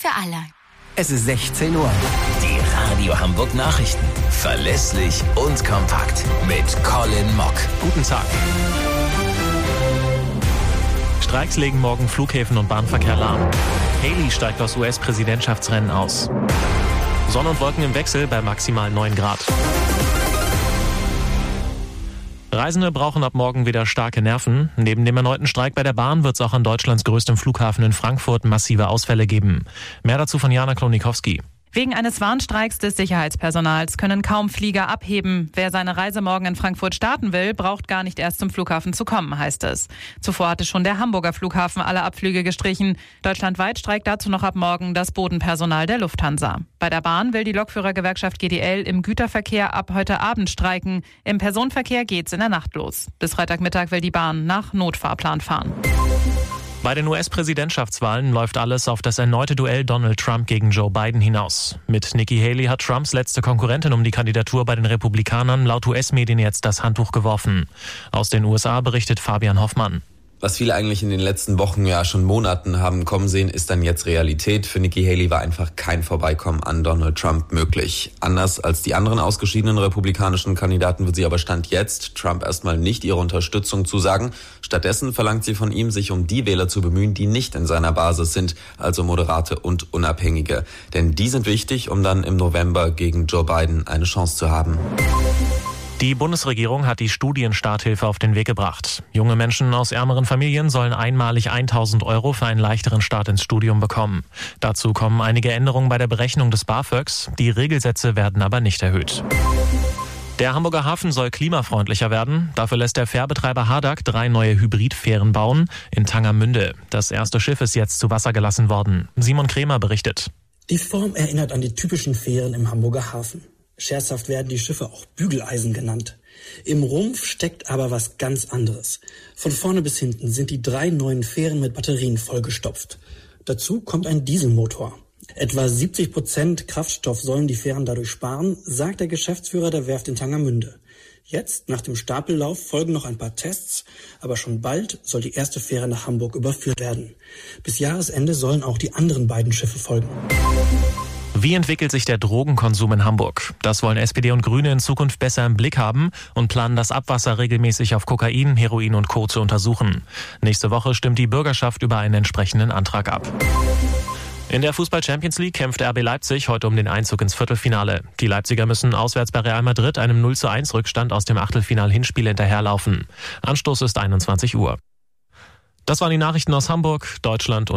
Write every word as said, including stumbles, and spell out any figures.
für alle. Es ist sechzehn Uhr. Die Radio Hamburg Nachrichten. Verlässlich und kompakt. Mit Colin Mock. Guten Tag. Streiks legen morgen Flughäfen und Bahnverkehr lahm. Haley steigt aus U S-Präsidentschaftsrennen aus. Sonne und Wolken im Wechsel bei maximal neun Grad. Reisende brauchen ab morgen wieder starke Nerven. Neben dem erneuten Streik bei der Bahn wird es auch an Deutschlands größtem Flughafen in Frankfurt massive Ausfälle geben. Mehr dazu von Jana Klonikowski. Wegen eines Warnstreiks des Sicherheitspersonals können kaum Flieger abheben. Wer seine Reise morgen in Frankfurt starten will, braucht gar nicht erst zum Flughafen zu kommen, heißt es. Zuvor hatte schon der Hamburger Flughafen alle Abflüge gestrichen. Deutschlandweit streikt dazu noch ab morgen das Bodenpersonal der Lufthansa. Bei der Bahn will die Lokführergewerkschaft G D L im Güterverkehr ab heute Abend streiken. Im Personenverkehr geht's in der Nacht los. Bis Freitagmittag will die Bahn nach Notfahrplan fahren. Bei den U S-Präsidentschaftswahlen läuft alles auf das erneute Duell Donald Trump gegen Joe Biden hinaus. Mit Nikki Haley hat Trumps letzte Konkurrentin um die Kandidatur bei den Republikanern laut U S-Medien jetzt das Handtuch geworfen. Aus den U S A berichtet Fabian Hoffmann. Was viele eigentlich in den letzten Wochen, ja schon Monaten haben kommen sehen, ist dann jetzt Realität. Für Nikki Haley war einfach kein Vorbeikommen an Donald Trump möglich. Anders als die anderen ausgeschiedenen republikanischen Kandidaten wird sie aber Stand jetzt Trump erstmal nicht ihre Unterstützung zusagen. Stattdessen verlangt sie von ihm, sich um die Wähler zu bemühen, die nicht in seiner Basis sind, also Moderate und Unabhängige. Denn die sind wichtig, um dann im November gegen Joe Biden eine Chance zu haben. Die Bundesregierung hat die Studienstarthilfe auf den Weg gebracht. Junge Menschen aus ärmeren Familien sollen einmalig tausend Euro für einen leichteren Start ins Studium bekommen. Dazu kommen einige Änderungen bei der Berechnung des BAföGs. Die Regelsätze werden aber nicht erhöht. Der Hamburger Hafen soll klimafreundlicher werden. Dafür lässt der Fährbetreiber Hardag drei neue Hybridfähren bauen in Tangermünde. Das erste Schiff ist jetzt zu Wasser gelassen worden. Simon Kremer berichtet. Die Form erinnert an die typischen Fähren im Hamburger Hafen. Scherzhaft werden die Schiffe auch Bügeleisen genannt. Im Rumpf steckt aber was ganz anderes. Von vorne bis hinten sind die drei neuen Fähren mit Batterien vollgestopft. Dazu kommt ein Dieselmotor. Etwa siebzig Prozent Kraftstoff sollen die Fähren dadurch sparen, sagt der Geschäftsführer der Werft in Tangermünde. Jetzt, nach dem Stapellauf, folgen noch ein paar Tests, aber schon bald soll die erste Fähre nach Hamburg überführt werden. Bis Jahresende sollen auch die anderen beiden Schiffe folgen. Wie entwickelt sich der Drogenkonsum in Hamburg? Das wollen S P D und Grüne in Zukunft besser im Blick haben und planen, das Abwasser regelmäßig auf Kokain, Heroin und Co. zu untersuchen. Nächste Woche stimmt die Bürgerschaft über einen entsprechenden Antrag ab. In der Fußball-Champions League kämpft R B Leipzig heute um den Einzug ins Viertelfinale. Die Leipziger müssen auswärts bei Real Madrid einem null zu eins Rückstand aus dem Achtelfinal-Hinspiel hinterherlaufen. Anstoß ist einundzwanzig Uhr. Das waren die Nachrichten aus Hamburg, Deutschland und